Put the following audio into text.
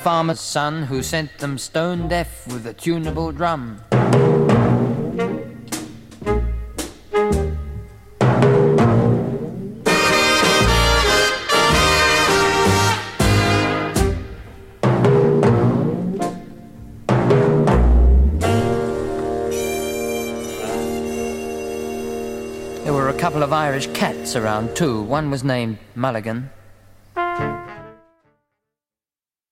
farmer's son who sent them stone deaf with a tunable drum. There were a couple of Irish cats around too. One was named Mulligan.